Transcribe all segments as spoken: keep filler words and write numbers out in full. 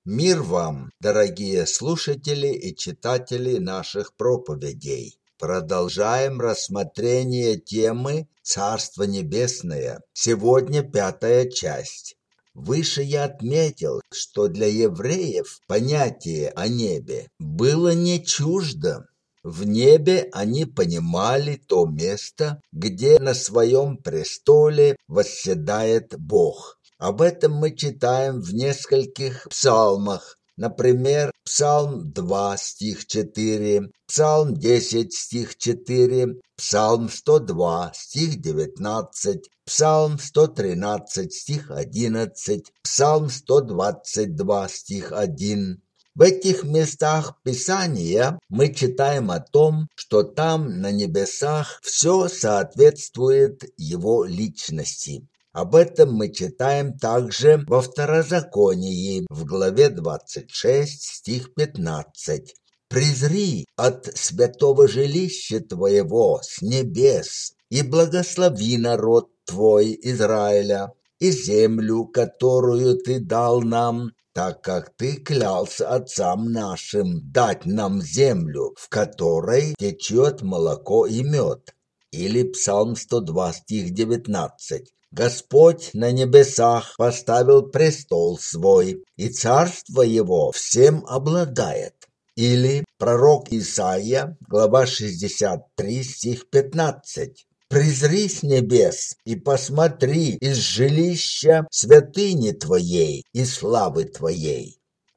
Мир вам, дорогие слушатели и читатели наших проповедей. Продолжаем рассмотрение темы «Царство небесное». Сегодня пятая часть. Выше я отметил, что для евреев понятие о небе было не чуждо. В небе они понимали то место, где на своем престоле восседает Бог. Об этом мы читаем в нескольких псалмах. Например, Псалм два, стих четыре, Псалм десять, стих четыре, Псалм сто два, стих девятнадцать, Псалм сто тринадцать, стих одиннадцать, Псалм сто двадцать два, стих один. В этих местах Писания мы читаем о том, что там на небесах все соответствует Его личности. Об этом мы читаем также во Второзаконии, в главе двадцать шесть, стих пятнадцать. «Презри от святого жилища твоего с небес, и благослови народ твой Израиля, и землю, которую ты дал нам, так как ты клялся отцам нашим дать нам землю, в которой течет молоко и мед». Или Псалм сто два, стих девятнадцать. «Господь на небесах поставил престол свой, и царство его всем обладает». Или пророк Исаия, глава шестьдесят три, стих пятнадцать. «Презри с небес и посмотри из жилища святыни твоей и славы твоей».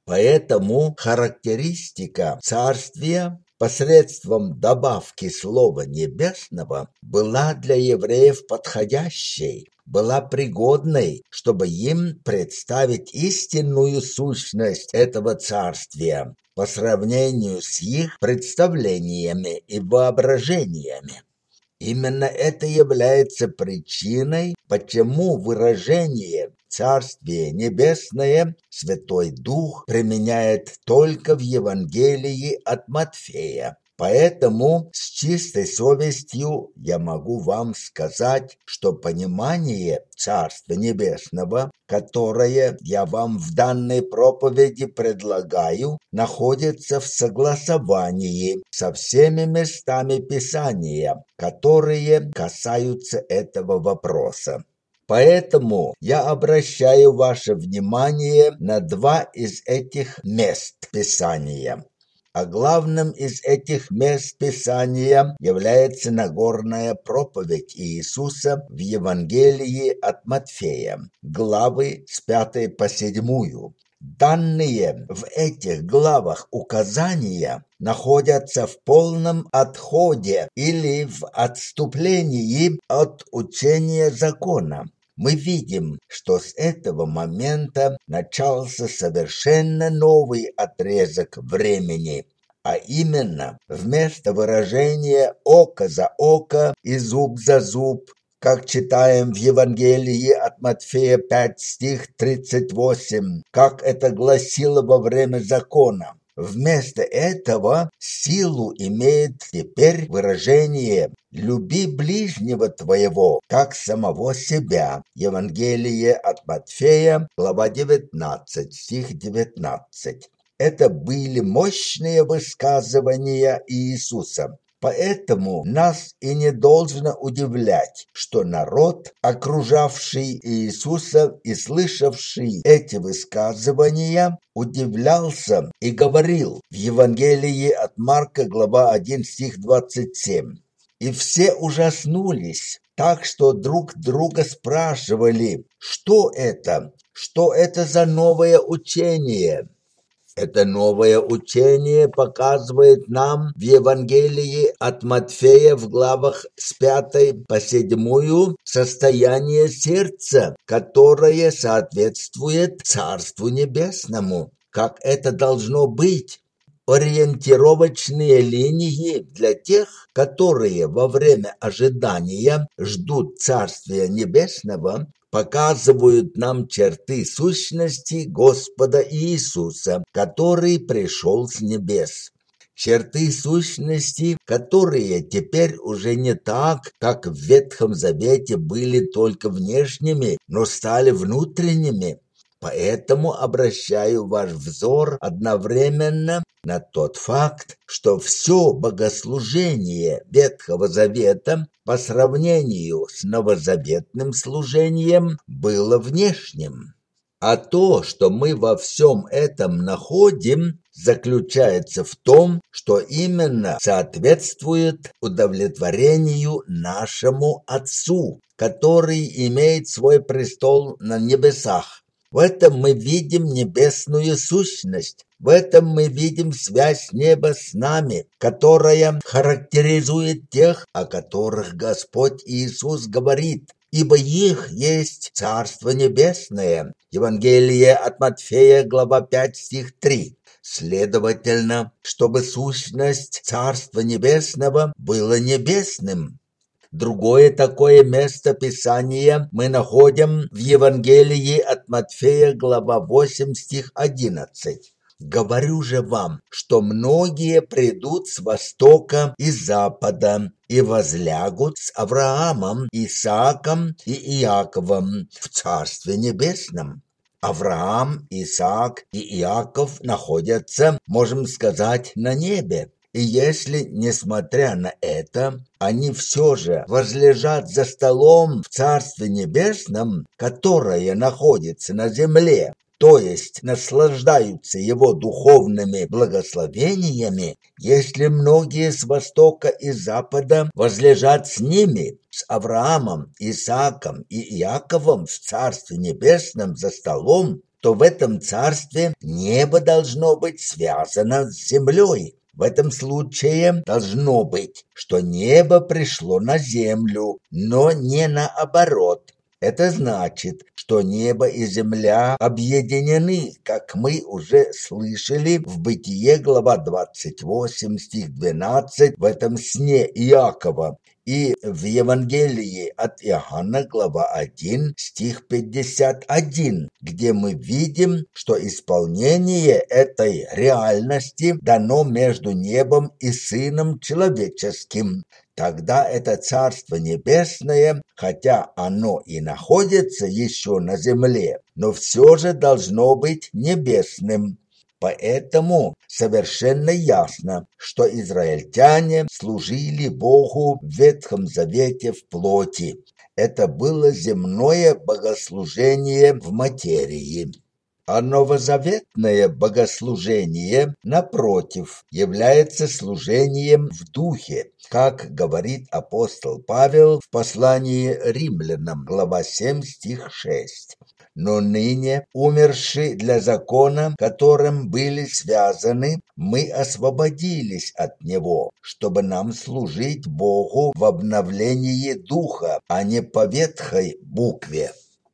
Поэтому характеристика царствия посредством добавки слова «небесного» была для евреев подходящей, была пригодной, чтобы им представить истинную сущность этого царствия по сравнению с их представлениями и воображениями. Именно это является причиной, почему выражение «Царствие небесное» Святой Дух применяет только в Евангелии от Матфея. Поэтому с чистой совестью я могу вам сказать, что понимание Царства Небесного, которое я вам в данной проповеди предлагаю, находится в согласовании со всеми местами Писания, которые касаются этого вопроса. Поэтому я обращаю ваше внимание на два из этих мест Писания. А главным из этих мест Писания является Нагорная проповедь Иисуса в Евангелии от Матфея, главы с пятой по седьмую. Данные в этих главах указания находятся в полном отходе или в отступлении от учения закона. Мы видим, что с этого момента начался совершенно новый отрезок времени, а именно вместо выражения «око за око» и «зуб за зуб», как читаем в Евангелии от Матфея пять, стих тридцать восемь, как это гласило во время закона. Вместо этого силу имеет теперь выражение «люби ближнего твоего, как самого себя». Евангелие от Матфея, глава девятнадцать, стих девятнадцать. Это были мощные высказывания Иисуса. Поэтому нас и не должно удивлять, что народ, окружавший Иисуса и слышавший эти высказывания, удивлялся и говорил в Евангелии от Марка, глава один, стих двадцать семь. «И все ужаснулись, так что друг друга спрашивали, что это, что это за новое учение». Это новое учение показывает нам в Евангелии от Матфея в главах с пятой по седьмую состояние сердца, которое соответствует Царству Небесному. Как это должно быть? Ориентировочные линии для тех, которые во время ожидания ждут Царствия Небесного, показывают нам черты сущности Господа Иисуса, который пришел с небес. Черты сущности, которые теперь уже не так, как в Ветхом Завете были только внешними, но стали внутренними. Поэтому обращаю ваш взор одновременно на тот факт, что все богослужение Ветхого Завета по сравнению с новозаветным служением было внешним. А то, что мы во всем этом находим, заключается в том, что именно соответствует удовлетворению нашему Отцу, который имеет свой престол на небесах. В этом мы видим небесную сущность, в этом мы видим связь неба с нами, которая характеризует тех, о которых Господь Иисус говорит. Ибо их есть Царство Небесное. Евангелие от Матфея, глава пять, стих три. Следовательно, чтобы сущность Царства Небесного было небесным. Другое такое место Писания мы находим в Евангелии от Матфея, глава восемь, стих одиннадцать. «Говорю же вам, что многие придут с востока и запада и возлягут с Авраамом, Исааком и Иаковом в Царстве Небесном». Авраам, Исаак и Иаков находятся, можем сказать, на небе. И если, несмотря на это, они все же возлежат за столом в Царстве Небесном, которое находится на земле, то есть наслаждаются его духовными благословениями, если многие с востока и запада возлежат с ними, с Авраамом, Исааком и Иаковом в Царстве Небесном за столом, то в этом царстве небо должно быть связано с землей. В этом случае должно быть, что небо пришло на землю, но не наоборот. Это значит, что небо и земля объединены, как мы уже слышали в Бытие, глава двадцать восемь, стих двенадцать, в этом сне Иакова, и в Евангелии от Иоанна, глава один, стих пятьдесят один, где мы видим, что исполнение этой реальности дано между небом и Сыном Человеческим. Тогда это Царство Небесное, хотя оно и находится еще на земле, но все же должно быть небесным. Поэтому совершенно ясно, что израильтяне служили Богу в Ветхом Завете в плоти. Это было земное богослужение в материи. А новозаветное богослужение, напротив, является служением в духе, как говорит апостол Павел в послании римлянам, глава семь, стих шесть. Но ныне, умерши для закона, которым были связаны, мы освободились от него, чтобы нам служить Богу в обновлении духа, а не по ветхой букве.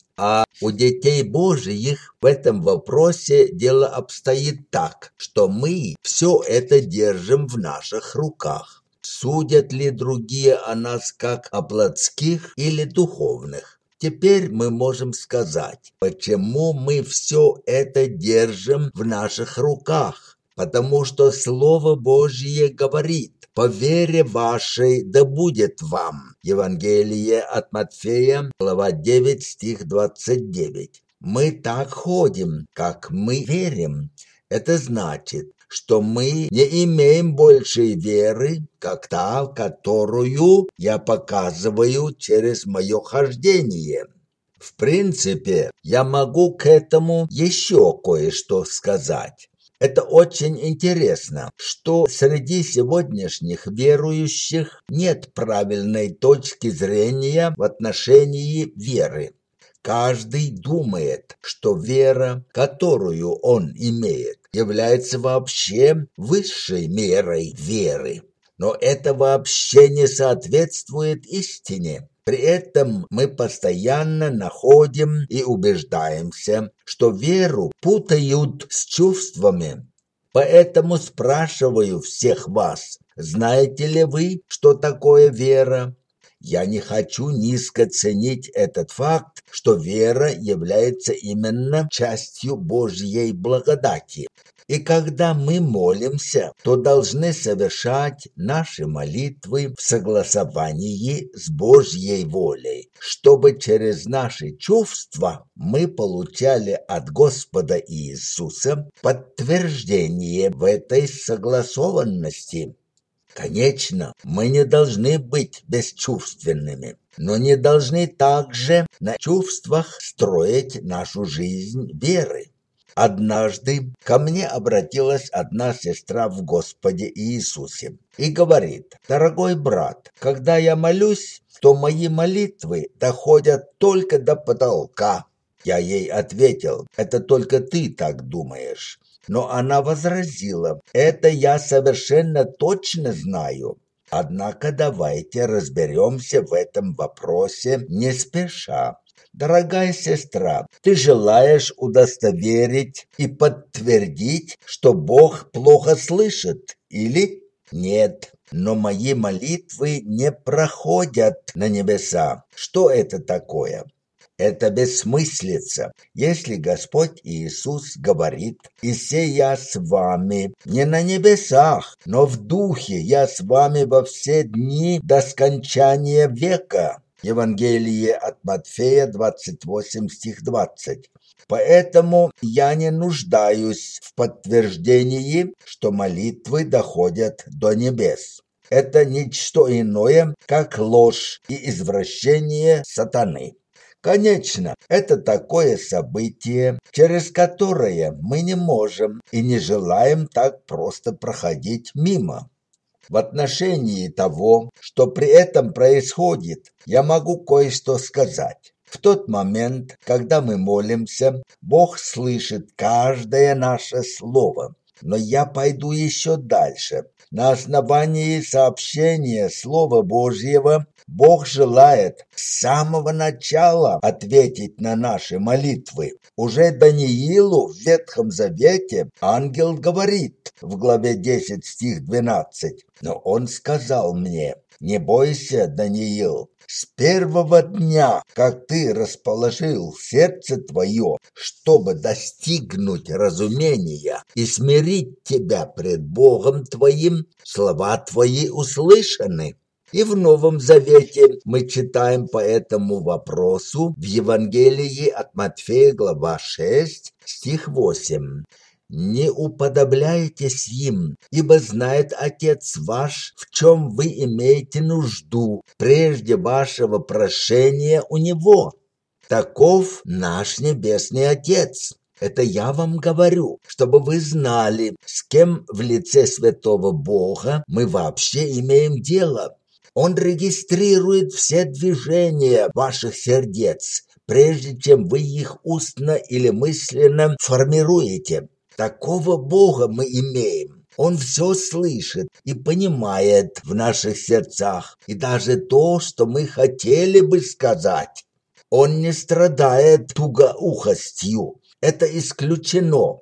А у детей Божиих в этом вопросе дело обстоит так, что мы все это держим в наших руках. Судят ли другие о нас как о плотских или духовных? Теперь мы можем сказать, почему мы все это держим в наших руках. Потому что Слово Божье говорит: «По вере вашей да будет вам». Евангелие от Матфея, глава девять, стих двадцать девять. Мы так ходим, как мы верим. Это значит, что мы не имеем большей веры, как та, которую я показываю через мое хождение. В принципе, я могу к этому еще кое-что сказать. Это очень интересно, что среди сегодняшних верующих нет правильной точки зрения в отношении веры. Каждый думает, что вера, которую он имеет, является вообще высшей мерой веры. Но это вообще не соответствует истине. При этом мы постоянно находим и убеждаемся, что веру путают с чувствами. Поэтому спрашиваю всех вас, знаете ли вы, что такое вера? Я не хочу низко ценить этот факт, что вера является именно частью Божьей благодати. И когда мы молимся, то должны совершать наши молитвы в согласовании с Божьей волей, чтобы через наши чувства мы получали от Господа Иисуса подтверждение в этой согласованности. Конечно, мы не должны быть бесчувственными, но не должны также на чувствах строить нашу жизнь веры. Однажды ко мне обратилась одна сестра в Господе Иисусе и говорит: «Дорогой брат, когда я молюсь, то мои молитвы доходят только до потолка». Я ей ответил: «Это только ты так думаешь». Но она возразила: «Это я совершенно точно знаю. Однако давайте разберемся в этом вопросе не спеша. Дорогая сестра, ты желаешь удостоверить и подтвердить, что Бог плохо слышит, или нет? Но мои молитвы не проходят на небеса. Что это такое? Это бессмыслица. Если Господь Иисус говорит: «И се я с вами не на небесах, но в духе я с вами во все дни до скончания века». Евангелие от Матфея, двадцать восемь, стих двадцать. Поэтому я не нуждаюсь в подтверждении, что молитвы доходят до небес. Это ничто иное, как ложь и извращение сатаны. Конечно, это такое событие, через которое мы не можем и не желаем так просто проходить мимо. В отношении того, что при этом происходит, я могу кое-что сказать. В тот момент, когда мы молимся, Бог слышит каждое наше слово. Но я пойду еще дальше. На основании сообщения Слова Божьего Бог желает с самого начала ответить на наши молитвы. Уже Даниилу в Ветхом Завете ангел говорит в главе десять, стих двенадцать. Но он сказал мне: «Не бойся, Даниил, с первого дня, как ты расположил сердце твое, чтобы достигнуть разумения и смирить тебя пред Богом твоим, слова твои услышаны». И в Новом Завете мы читаем по этому вопросу в Евангелии от Матфея, глава шесть, стих восемь. «Не уподобляйтесь им, ибо знает Отец ваш, в чем вы имеете нужду, прежде вашего прошения у Него. Таков наш Небесный Отец». Это я вам говорю, чтобы вы знали, с кем в лице святого Бога мы вообще имеем дело. Он регистрирует все движения ваших сердец, прежде чем вы их устно или мысленно формируете. Такого Бога мы имеем. Он все слышит и понимает в наших сердцах, и даже то, что мы хотели бы сказать. Он не страдает тугоухостью. Это исключено.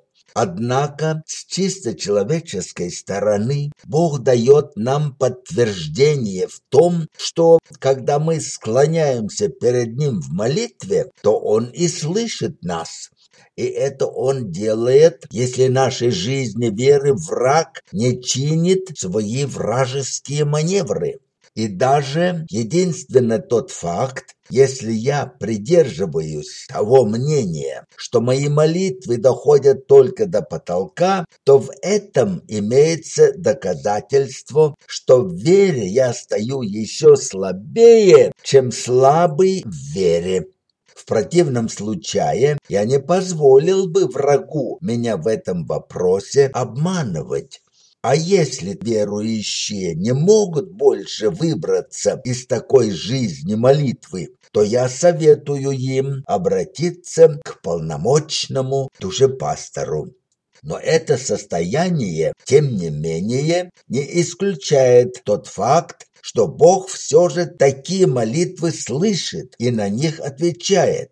Однако с чисто человеческой стороны Бог дает нам подтверждение в том, что когда мы склоняемся перед Ним в молитве, то Он и слышит нас. И это Он делает, если нашей жизни веры враг не чинит свои вражеские маневры. И даже единственно тот факт, если я придерживаюсь того мнения, что мои молитвы доходят только до потолка, то в этом имеется доказательство, что в вере я стою еще слабее, чем слабый в вере. В противном случае я не позволил бы врагу меня в этом вопросе обманывать. А если верующие не могут больше выбраться из такой жизни молитвы, то я советую им обратиться к полномочному душепастору. Но это состояние, тем не менее, не исключает тот факт, что Бог все же такие молитвы слышит и на них отвечает.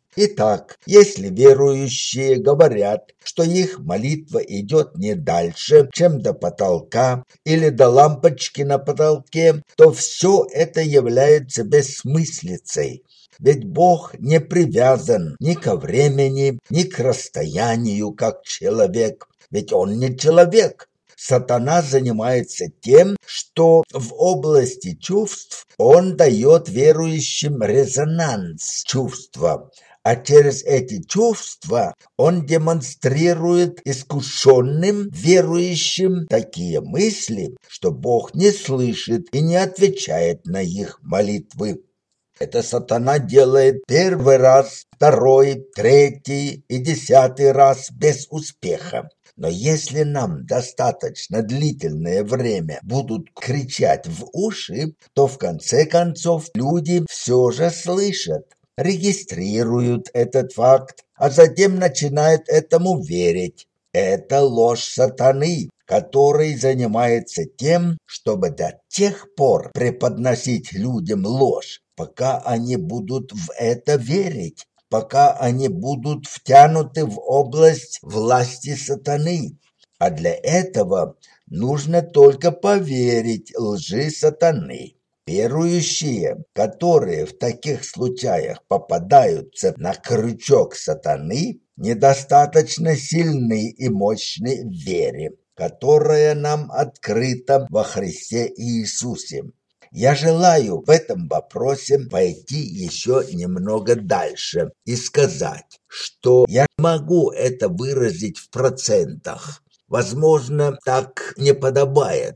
Итак, если верующие говорят, что их молитва идет не дальше, чем до потолка или до лампочки на потолке, то все это является бессмыслицей. Ведь Бог не привязан ни ко времени, ни к расстоянию, как человек. ведь он не человек. Сатана занимается тем, что в области чувств он дает верующим резонанс чувства, а через эти чувства он демонстрирует искушенным верующим такие мысли, что Бог не слышит и не отвечает на их молитвы. Это сатана делает первый раз, второй, третий и десятый раз без успеха. Но если нам достаточно длительное время будут кричать в уши, то в конце концов люди все же слышат, регистрируют этот факт, а затем начинают этому верить. Это ложь сатаны, который занимается тем, чтобы до тех пор преподносить людям ложь, пока они будут в это верить, пока они будут втянуты в область власти сатаны. А для этого нужно только поверить лжи сатаны. Верующие, которые в таких случаях попадаются на крючок сатаны, недостаточно сильны и мощны в вере, которая нам открыта во Христе Иисусе. Я желаю в этом вопросе пойти еще немного дальше и сказать, что я могу это выразить в процентах. Возможно, так не подобает,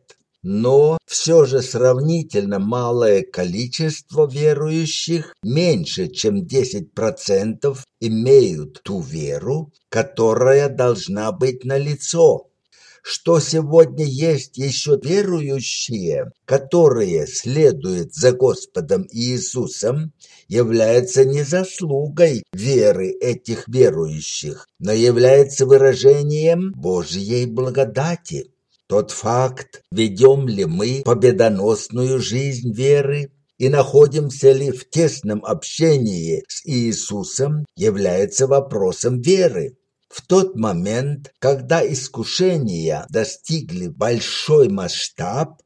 но все же сравнительно малое количество верующих, меньше чем десять процентов, имеют ту веру, которая должна быть налицо. Что сегодня есть еще верующие, которые следуют за Господом Иисусом, является не заслугой веры этих верующих, но является выражением Божьей благодати. Тот факт, ведем ли мы победоносную жизнь веры и находимся ли в тесном общении с Иисусом, является вопросом веры. В тот момент, когда искушения достигли большой масштаб,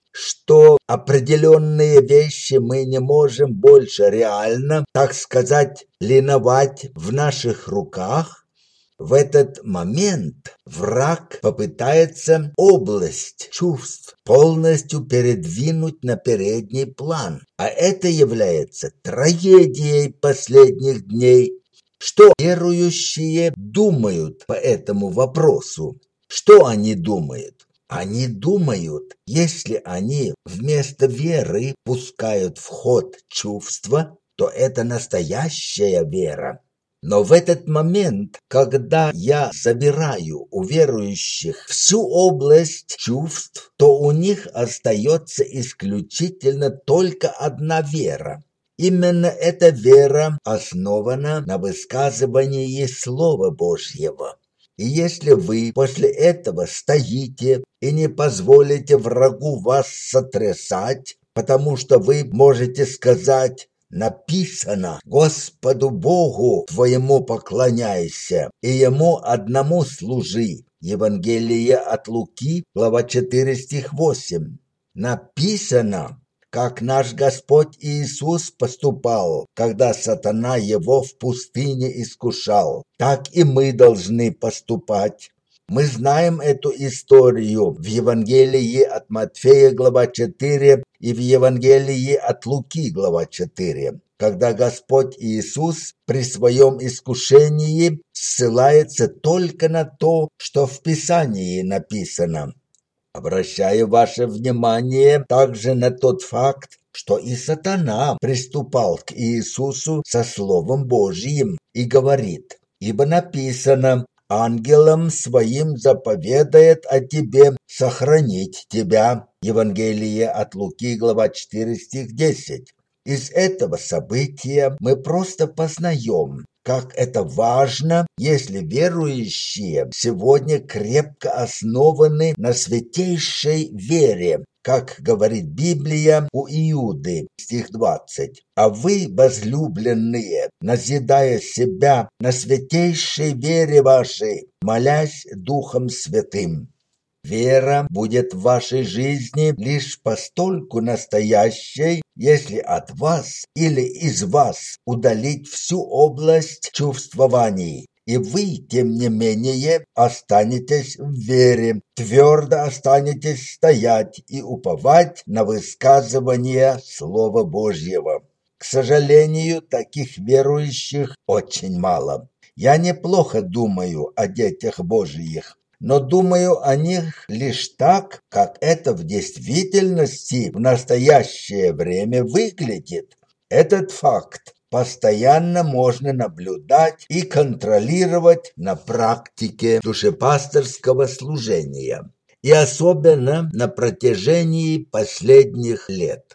что определенные вещи мы не можем больше реально, так сказать, линовать в наших руках, в этот момент враг попытается область чувств полностью передвинуть на передний план, а это является трагедией последних дней. Что верующие думают по этому вопросу? Что они думают? Они думают, если они вместо веры пускают в ход чувства, то это настоящая вера. Но в этот момент, когда я забираю у верующих всю область чувств, то у них остается исключительно только одна вера. Именно эта вера основана на высказывании Слова Божьего. И если вы после этого стоите и не позволите врагу вас сотрясать, потому что вы можете сказать: написано, Господу Богу твоему поклоняйся, и Ему одному служи. Евангелие от Луки, глава четыре, стих восемь. Написано, как наш Господь Иисус поступал, когда сатана его в пустыне искушал, так и мы должны поступать. Мы знаем эту историю в Евангелии от Матфея, глава четыре, и в Евангелии от Луки, глава четыре, когда Господь Иисус при своем искушении ссылается только на то, что в Писании написано. Обращаю ваше внимание также на тот факт, что и сатана приступал к Иисусу со Словом Божьим и говорит: «Ибо написано, ангелам своим заповедает о тебе сохранить тебя». Евангелие от Луки, глава четыре, стих десять. Из этого события мы просто познаем, как это важно, если верующие сегодня крепко основаны на святейшей вере, как говорит Библия у Иуды, стих двадцать. «А вы, возлюбленные, назидая себя на святейшей вере вашей, молясь Духом Святым». Вера будет в вашей жизни лишь постольку настоящей, если от вас или из вас удалить всю область чувствований И вы, тем не менее, останетесь в вере, твердо останетесь стоять и уповать на высказывание Слова Божьего. К сожалению, таких верующих очень мало. Я неплохо думаю о детях Божьих, но думаю о них лишь так, как это в действительности в настоящее время выглядит. Этот факт постоянно можно наблюдать и контролировать на практике душепасторского служения, и особенно на протяжении последних лет.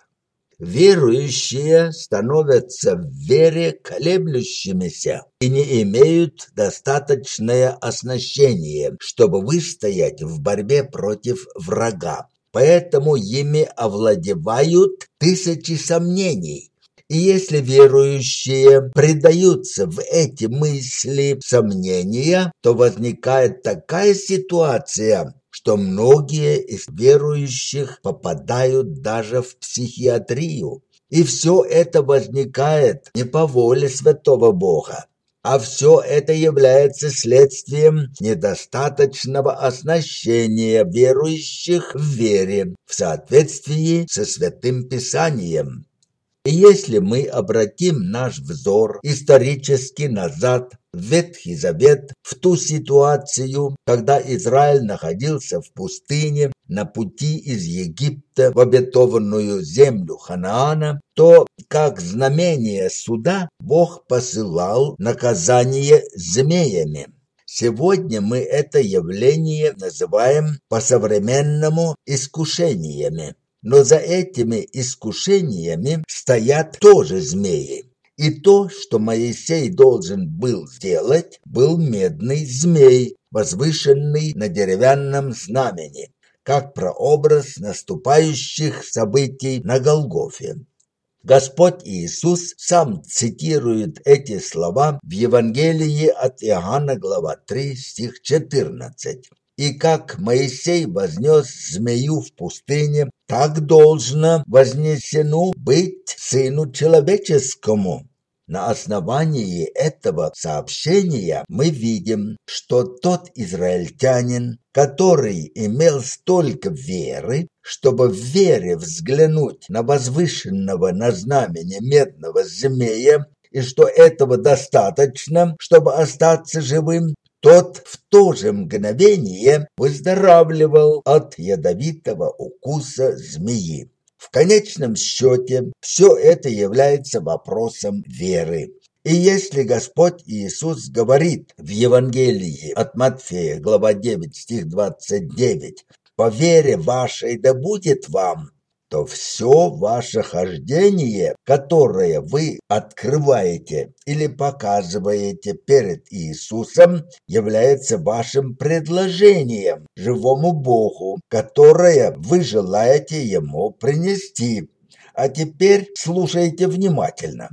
Верующие становятся в вере колеблющимися и не имеют достаточное оснащение, чтобы выстоять в борьбе против врага. Поэтому ими овладевают тысячи сомнений. И если верующие предаются в эти мысли сомнения, то возникает такая ситуация, что многие из верующих попадают даже в психиатрию. И все это возникает не по воле святого Бога, а все это является следствием недостаточного оснащения верующих в вере в соответствии со Святым Писанием. И если мы обратим наш взор исторически назад, в Ветхий Завет, в ту ситуацию, когда Израиль находился в пустыне на пути из Египта в обетованную землю Ханаана, то как знамение суда Бог посылал наказание змеями. Сегодня мы это явление называем по-современному искушениями. Но за этими искушениями стоят тоже змеи. И то, что Моисей должен был сделать, был медный змей, возвышенный на деревянном знамени, как прообраз наступающих событий на Голгофе. Господь Иисус сам цитирует эти слова в Евангелии от Иоанна, глава три, стих четырнадцать. «И как Моисей вознес змею в пустыне, так должно вознесено быть Сыну Человеческому». На основании этого сообщения мы видим, что тот израильтянин, который имел столько веры, чтобы в вере взглянуть на возвышенного на знамени медного змея, и что этого достаточно, чтобы остаться живым, тот в то же мгновение выздоравливал от ядовитого укуса змеи. В конечном счете, все это является вопросом веры. И если Господь Иисус говорит в Евангелии от Матфея, глава девять, стих двадцать девять, «По вере вашей да будет вам», то все ваше хождение, которое вы открываете или показываете перед Иисусом, является вашим предложением живому Богу, которое вы желаете Ему принести. А теперь слушайте внимательно.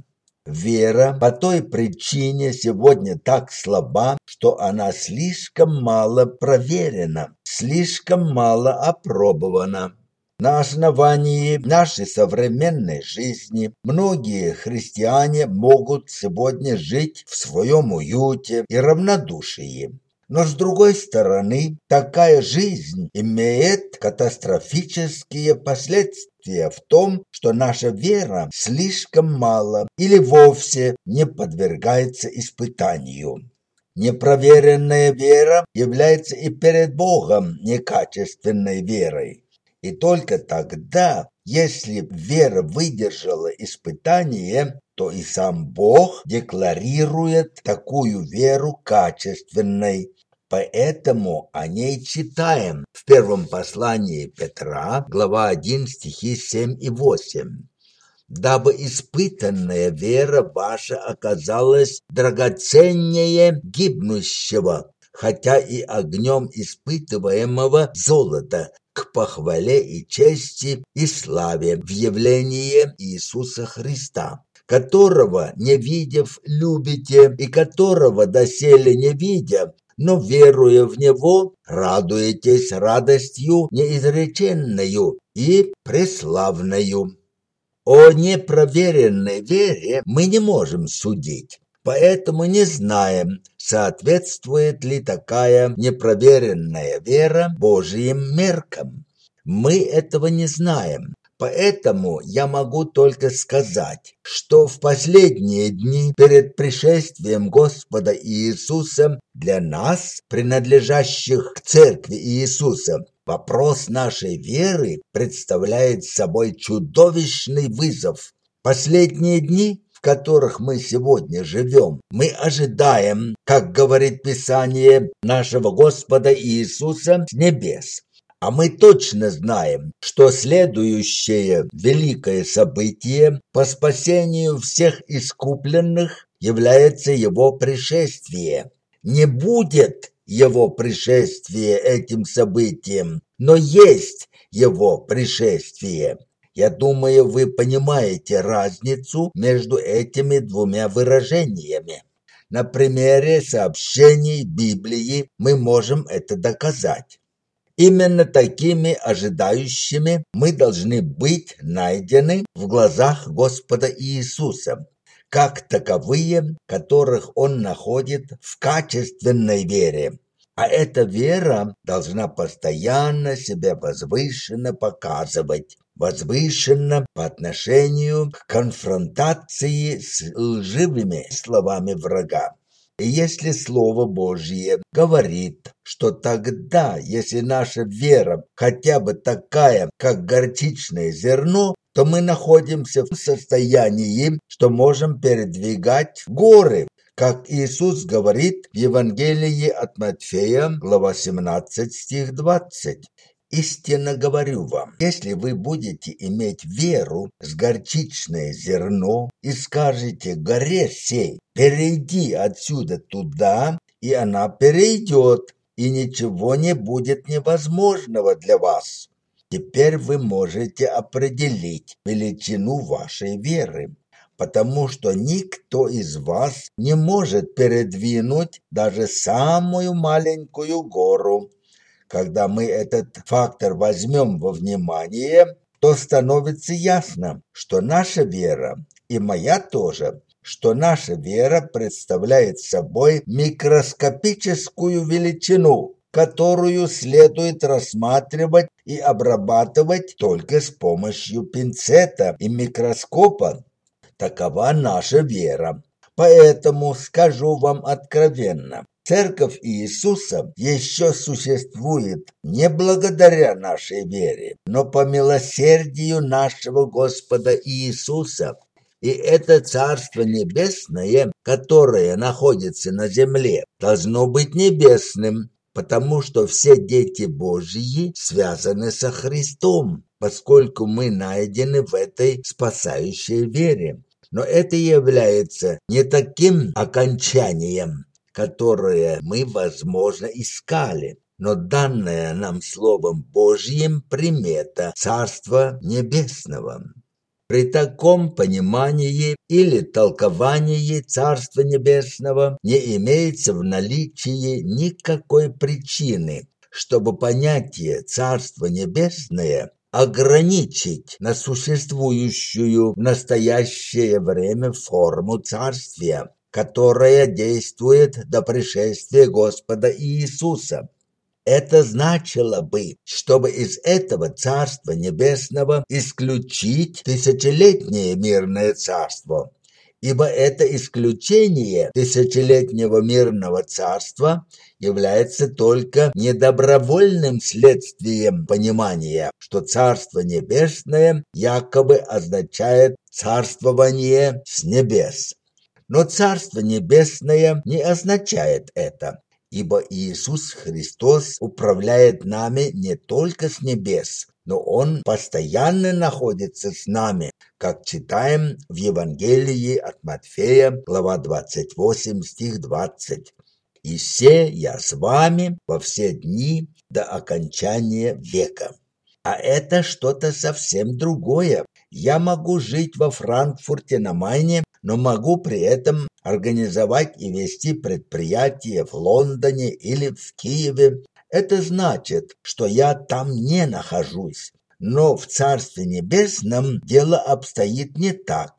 Вера по той причине сегодня так слаба, что она слишком мало проверена, слишком мало опробована. На основании нашей современной жизни многие христиане могут сегодня жить в своем уюте и равнодушии. Но с другой стороны, такая жизнь имеет катастрофические последствия в том, что наша вера слишком мало или вовсе не подвергается испытанию. Непроверенная вера является и перед Богом некачественной верой. И только тогда, если вера выдержала испытание, то и сам Бог декларирует такую веру качественной. Поэтому о ней читаем в первом послании Петра, глава один, стихи семь и восемь. «Дабы испытанная вера ваша оказалась драгоценнее гибнущего, хотя и огнем испытываемого золота, к похвале и чести и славе в явлении Иисуса Христа, которого, не видев, любите, и которого доселе не видя, но, веруя в Него, радуетесь радостью неизреченною и преславною». О непроверенной вере мы не можем судить, поэтому не знаем, соответствует ли такая непроверенная вера Божьим меркам? Мы этого не знаем. Поэтому я могу только сказать, что в последние дни перед пришествием Господа Иисуса для нас, принадлежащих к Церкви Иисуса, вопрос нашей веры представляет собой чудовищный вызов. Последние дни, в которых мы сегодня живем, мы ожидаем, как говорит Писание, нашего Господа Иисуса с небес. А мы точно знаем, что следующее великое событие по спасению всех искупленных является его пришествие. Не будет его пришествие этим событием, но есть его пришествие. Я думаю, вы понимаете разницу между этими двумя выражениями. На примере сообщений Библии мы можем это доказать. Именно такими ожидающими мы должны быть найдены в глазах Господа Иисуса, как таковые, которых Он находит в качественной вере. А эта вера должна постоянно себя возвышенно показывать, возвышенно по отношению к конфронтации с лживыми словами врага. И если Слово Божье говорит, что тогда, если наша вера хотя бы такая, как горчичное зерно, то мы находимся в состоянии, что можем передвигать горы, как Иисус говорит в Евангелии от Матфея, глава семнадцать, стих двадцать. «Истинно говорю вам, если вы будете иметь веру с горчичное зерно и скажете горе сей, перейди отсюда туда, и она перейдет, и ничего не будет невозможного для вас». Теперь вы можете определить величину вашей веры, потому что никто из вас не может передвинуть даже самую маленькую гору. Когда мы этот фактор возьмем во внимание, то становится ясно, что наша вера, и моя тоже, что наша вера представляет собой микроскопическую величину, которую следует рассматривать и обрабатывать только с помощью пинцета и микроскопа. Такова наша вера. Поэтому скажу вам откровенно, Церковь Иисуса еще существует не благодаря нашей вере, но по милосердию нашего Господа Иисуса. И это Царство Небесное, которое находится на земле, должно быть небесным, потому что все дети Божьи связаны со Христом, поскольку мы найдены в этой спасающей вере. Но это является не таким окончанием, которое мы, возможно, искали, но данное нам Словом Божьим примета Царства Небесного. При таком понимании или толковании Царства Небесного не имеется в наличии никакой причины, чтобы понятие Царства Небесное ограничить на существующую в настоящее время форму царствия, которая действует до пришествия Господа Иисуса. Это значило бы, чтобы из этого Царства Небесного исключить тысячелетнее мирное царство, ибо это исключение тысячелетнего мирного царства является только недобровольным следствием понимания, что Царство Небесное якобы означает царствование с небес. Но Царство Небесное не означает это, ибо Иисус Христос управляет нами не только с небес, но Он постоянно находится с нами, как читаем в Евангелии от Матфея, глава двадцать восемь, стих двадцать. «И се я с вами во все дни до окончания века». А это что-то совсем другое. Я могу жить во Франкфурте на Майне, но могу при этом организовать и вести предприятие в Лондоне или в Киеве. Это значит, что я там не нахожусь. Но в Царстве Небесном дело обстоит не так.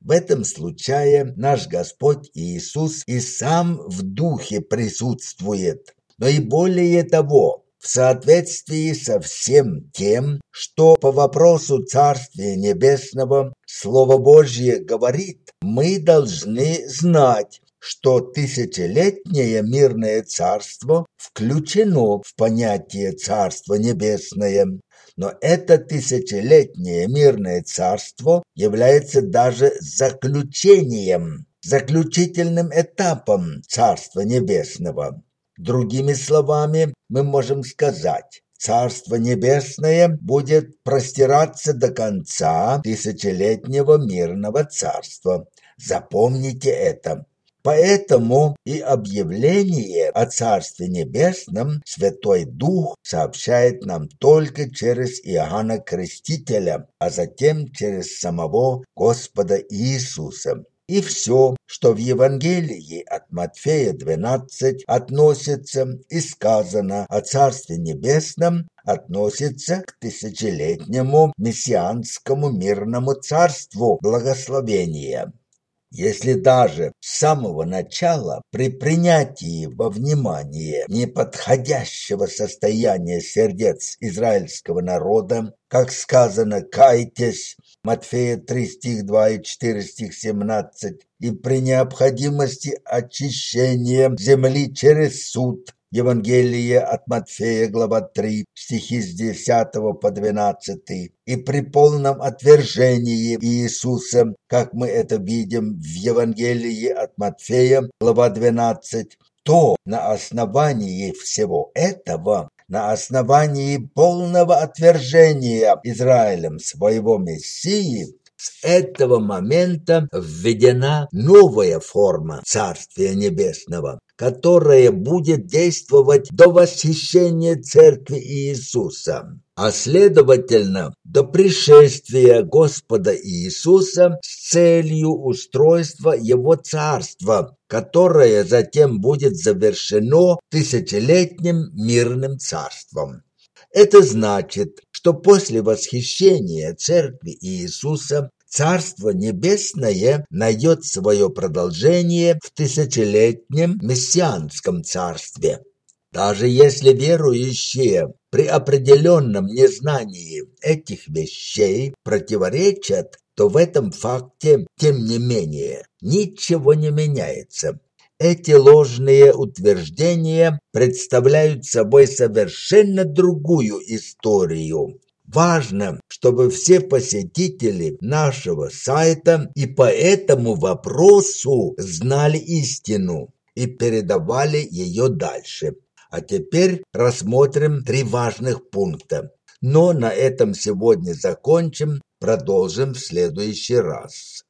В этом случае наш Господь Иисус и сам в духе присутствует. Но и более того, в соответствии со всем тем, что по вопросу Царствия Небесного Слово Божье говорит, мы должны знать, что тысячелетнее мирное царство включено в понятие Царство Небесное. Но это тысячелетнее мирное царство является даже заключением, заключительным этапом Царства Небесного. Другими словами, мы можем сказать, Царство Небесное будет простираться до конца тысячелетнего мирного царства. Запомните это. Поэтому и объявление о Царстве Небесном Святой Дух сообщает нам только через Иоанна Крестителя, а затем через самого Господа Иисуса. И все, что в Евангелии от Матфея двенадцать относится и сказано о Царстве Небесном, относится к тысячелетнему мессианскому мирному царству благословения. Если даже с самого начала при принятии во внимание неподходящего состояния сердец израильского народа, как сказано «кайтесь», Матфея три стих два и четыре стих семнадцать, и при необходимости очищения земли через суд, Евангелие от Матфея, глава три, стихи с десятого по двенадцатый, и при полном отвержении Иисуса, как мы это видим в Евангелии от Матфея, глава двенадцать, то на основании всего этого, на основании полного отвержения Израилем своего Мессии, с этого момента введена новая форма Царствия Небесного, которая будет действовать до восхищения Церкви Иисуса, а следовательно, до пришествия Господа Иисуса с целью устройства Его Царства, которое затем будет завершено тысячелетним мирным царством. Это значит, что после восхищения Церкви Иисуса Царство Небесное найдет свое продолжение в тысячелетнем мессианском царстве. Даже если верующие при определенном незнании этих вещей противоречат, то в этом факте, тем не менее, ничего не меняется. Эти ложные утверждения представляют собой совершенно другую историю. Важно, чтобы все посетители нашего сайта и по этому вопросу знали истину и передавали ее дальше. А теперь рассмотрим три важных пункта. Но на этом сегодня закончим, продолжим в следующий раз.